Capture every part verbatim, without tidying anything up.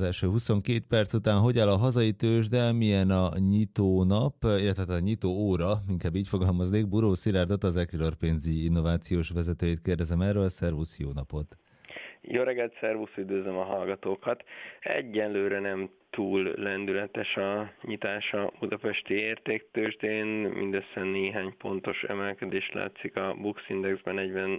Az első huszonkét perc után hogy áll a hazai tőzsde, milyen a nyitó nap, illetve a nyitó óra, inkább így fogalmaznék. Buró Szilárdot, az Equilor pénzügyi innovációs vezetőjét kérdezem erről. Szervusz, jó napot! Jó reggelt, szervusz, üdvözlöm a hallgatókat. Egyelőre nem túl lendületes a nyitás a budapesti értéktőzsdén, mindössze néhány pontos emelkedés látszik a Bux Indexben,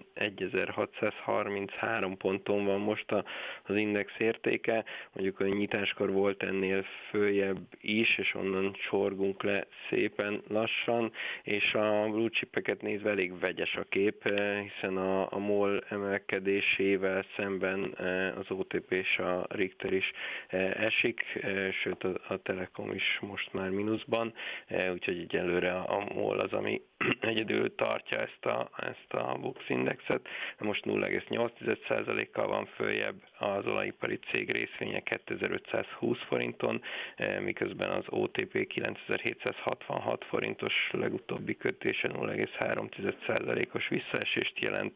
negyvenegyezer-hatszázharminchárom ponton van most az index értéke, mondjuk a nyitáskor volt ennél följebb is, és onnan csorgunk le szépen lassan, és a blue chipeket nézve elég vegyes a kép, hiszen a, a MOL emelkedésével szemben az o té pé és a Richter is esik, sőt a, a Telekom is most már mínuszban, úgyhogy egyelőre a MOL az, ami egyedül tartja ezt a, ezt a Bux Indexet. Most nulla egész nyolc százalékkal van följebb az olajipari cég részvénye kétezer-ötszázhúsz forinton, miközben az o té pé kilencezer-hétszázhatvanhat forintos legutóbbi kötése nulla egész három százalékos visszaesést jelent,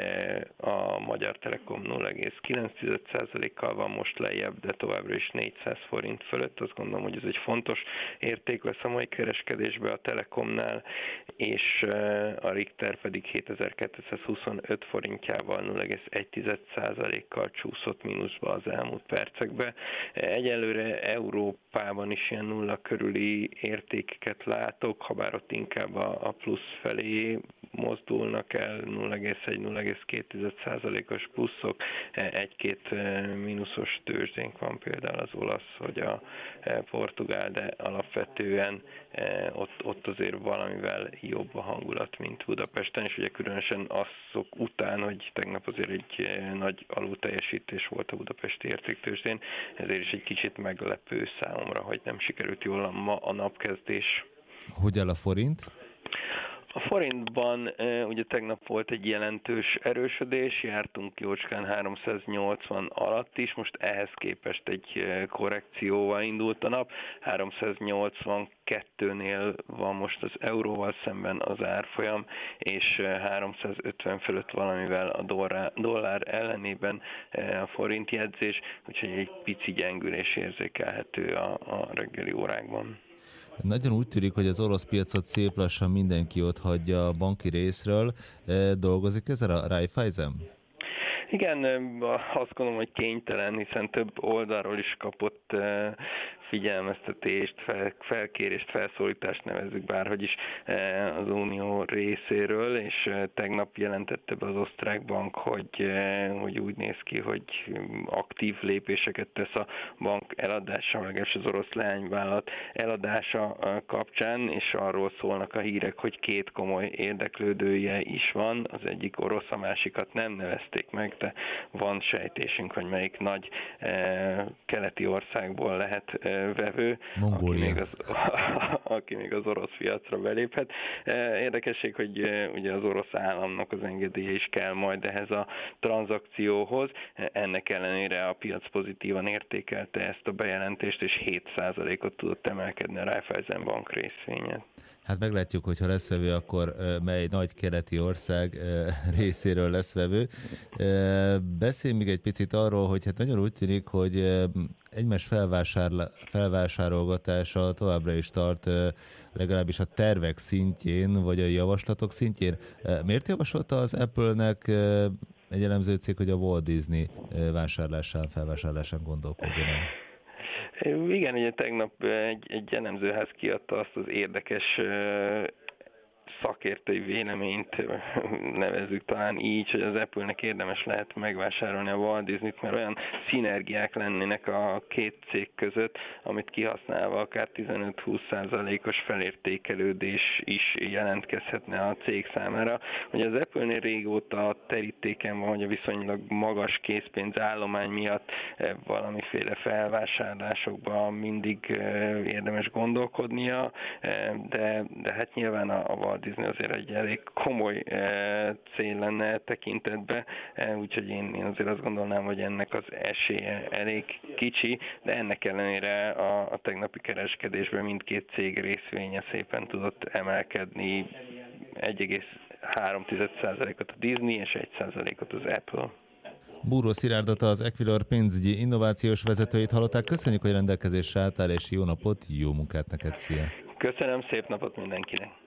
a Magyar Telekom nulla egész kilenc százalékkal van most lejjebb, de továbbra is négyszáz forint fölött. Azt gondolom, hogy ez egy fontos érték lesz a mai kereskedésben a Telekomnál, és a Richter pedig hétezer-kétszázhuszonöt forintjával nulla egész egy százalékkal csúszott mínuszba az elmúlt percekben. Egyelőre Európában is ilyen nulla körüli értékeket látok, habár ott inkább a plusz felé mozdulnak el, nulla egész egy - nulla egész két százalékos pluszok, egy-két mínuszos tőzsdénk van, például az olasz vagy a portugál, de alapvetően ott, ott azért valamivel jobb a hangulat, mint Budapesten, és ugye különösen azok után, hogy tegnap azért egy nagy alulteljesítés volt a budapesti értéktőzsdén, ezért is egy kicsit meglepő számomra, hogy nem sikerült jól ma a napkezdés. Hogy áll a forint? A forintban ugye tegnap volt egy jelentős erősödés, jártunk jócskán háromszáznyolcvan alatt is, most ehhez képest egy korrekcióval indult a nap, háromszáznyolcvankettőnél van most az euróval szemben az árfolyam, és háromszázötven fölött valamivel a dollár, dollár ellenében a forint jegyzés, úgyhogy egy pici gyengülés érzékelhető a, a reggeli órákban. Nagyon úgy tűnik, hogy az orosz piacot szép lassan mindenki ott hagyja a banki részről. Dolgozik ezzel a Raiffeisen? Igen, azt gondolom, hogy kénytelen, hiszen több oldalról is kapott figyelmeztetést, felkérést, felszólítást, nevezzük bárhogy is, az Unió részéről, és tegnap jelentette be az osztrák bank, hogy, hogy úgy néz ki, hogy aktív lépéseket tesz a bank eladása, legalábbis az orosz leányvállalat eladása kapcsán, és arról szólnak a hírek, hogy két komoly érdeklődője is van, az egyik orosz, a másikat nem nevezték meg, de van sejtésünk, hogy melyik nagy keleti országból lehet vevő, aki még, az, aki még az orosz piacra beléphet. Érdekesség, hogy ugye az orosz államnak az engedélye is kell majd ehhez a tranzakcióhoz. Ennek ellenére a piac pozitívan értékelte ezt a bejelentést, és hét százalékot tudott emelkedni a Raiffeisen bank részvénye. Hát meglátjuk, hogyha lesz vevő, akkor mely nagy keleti ország részéről lesz vevő. Beszélj még egy picit arról, hogy hát nagyon úgy tűnik, hogy egymás felvásárl- felvásárolgatása továbbra is tart, legalábbis a tervek szintjén, vagy a javaslatok szintjén. Miért javasolta az Apple-nek egy elemző cég, hogy a Walt Disney vásárlásán, felvásárlásán gondolkodjon el? Igen, ugye tegnap egy, egy elemzőház kiadta azt az érdekes szakértői véleményt, nevezzük talán így, hogy az Apple-nek érdemes lehet megvásárolni a Walt Disney-t, mert olyan szinergiák lennének a két cég között, amit kihasználva akár tizenöt-húsz százalékos felértékelődés is jelentkezhetne a cég számára. Ugye az Apple-nél régóta terítéken van, hogy a viszonylag magas készpénzállomány miatt valamiféle felvásárlásokban mindig érdemes gondolkodnia, de, de hát nyilván a Walt Disney azért egy elég komoly cél lenne tekintetbe, úgyhogy én, én azért azt gondolnám, hogy ennek az esélye elég kicsi, de ennek ellenére a, a tegnapi kereskedésben mindkét cég részvénye szépen tudott emelkedni, egy egész három százalékot a Disney és egy százalékot az Apple. Búró Szilárdot, az Equilor pénzügyi innovációs vezetőjét hallották. Köszönjük, hogy rendelkezésre álltál, és jó napot, jó munkát neked, szia! Köszönöm, szép napot mindenkinek!